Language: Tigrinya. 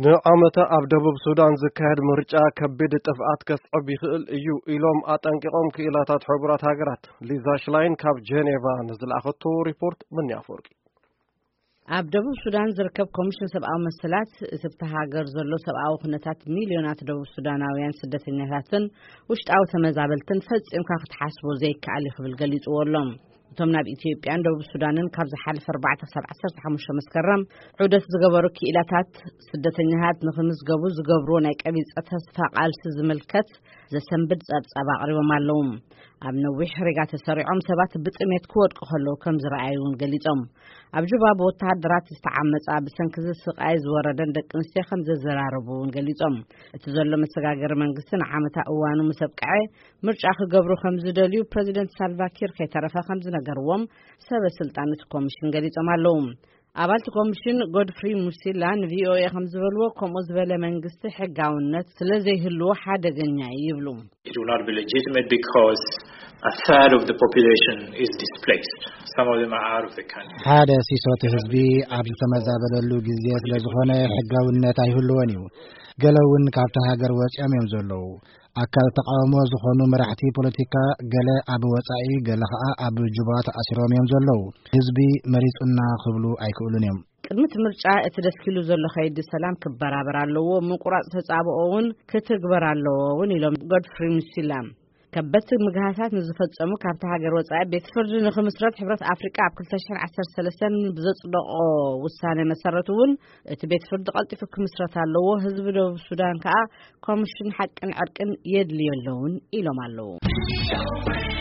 ንዓመታ ኣብ ደቡብ ሱዳን ዝካየድ ምርጫ ከቢድ ጥፍኣት ከስዕብ ይኽእል እዩ ኢሎም ኣጠንቂቖም ክኢላታት ሕቡራት ሃገራት ሊዛ ሽላይን ካብ ጄኔቫ ንዝለኣኸቶ ሪፖርት ምንያፈርቂ ኣብ ደቡብ ሱዳን ዝርከብ ኮሚሽን ሰብኣዊ መሰላት እትብታ ሃገር ዘሎ ሰብኣዊ ኩነታት ሚልዮናት ደቡብ ሱዳናውያን ስደተኛታትን ውሽጣዊ ተመዛበልትን ፈጺምካ ክትሓስቦ ዘይከኣል ይኽብል ገሊጽዎሎም እቶም ናብ ኢትዮጵያን ደቡብ ሱዳንን ካብ ዝሓለፈ 4-15 መስከረም ዑደት ዝገበሩ ክኢላታት ስደተኛታት ንኽምዝገቡ ዝገብርዎ ናይ ቀቢጸ ተስፋ ቃልሲ ዝምልከት ዘሰንብድ ጸብጻብ ኣቕሪቦም ኣለዉ ኣብ ነዊሕ ሪጋ ተሰሪዖም ሰባት ብጥሜት ክወድቁ ከለዉ ከም ዝረኣዩን ገሊጾም ኣብ ጁባ ብወተሃደራት ዝተዓመጻ ብሰንኪ ስቃይ ዝወረደን ደቂ ኣንስትዮ ከም ዘዘራረቡን ገሊጾም እቲ ዘሎ መሰጋገሪ መንግስቲ ንዓመታ እዋኑ ምስ ኣብቅዐ ምርጫ ክገብሩ ከም ዝደልዩ ፕሬዚደንት ሳልቫኪር ከይተረፈ ከም ዝነገርዎም ሰበስልጣን እቲ ኮሚሽን ገሊጾም ኣለዉ አባልቲ ኮሚሽን ጎድፍሪ ሙሲላ ንቪኦኤ ከም ዝበልዎ ከምኡ ዝበለ መንግስቲ ሕጋውነት ስለዘይህልዎ ሓደገኛ ይብሉ It will not be legitimate because a third of the population is displaced. Some of them are out of the country. ሓደ ሲሶት ህዝቢ ኣብ ዝተመዛበለሉ ግዜ ስለዝኾነ ሕጋውነት ኣይህልዎን እዩ ገለውን ካብታ ሃገር ወጽኦም እዮም ዘለዉ ኣካል ተቃውሞ ዝኾኑ መራሕቲ ፖለቲካ ገለ ኣብ ወጻኢ ገለ ከዓ ኣብ ጁባ ተኣሲሮም እዮም ዘለዉ ህዝቢ መሪጽና ክብሉ ኣይክእሉን እዮም ቅድሚት ምርጫ እቲ ደስኪሉ ዘሎ ኸይዲ ሰላም ክበራበር ኣለዎ ምቁራጽ ተጻብኦውን ክትግበር ኣለዎን ኢሎም ጎድፍሪ ሙሲላ ከበቲ ምግሃታት ንዝፈጸሙ ካብታ ሃገር ወጻኢ ቤት ፍርዲ ንኽምስረት ሕብረት ኣፍሪቃ ኣብ 2013 ብዘጽደቆ ውሳነ መሰረቱውን እቲ ቤት ፍርዲ ቀልጢፉ ክምስረት ኣለዎ ህዝቢ ደቡብ ሱዳን ከዓ ኮሚሽን ሓቅን ዕርቅን የድልዮ ኣለውን ኢሎም ኣለዉ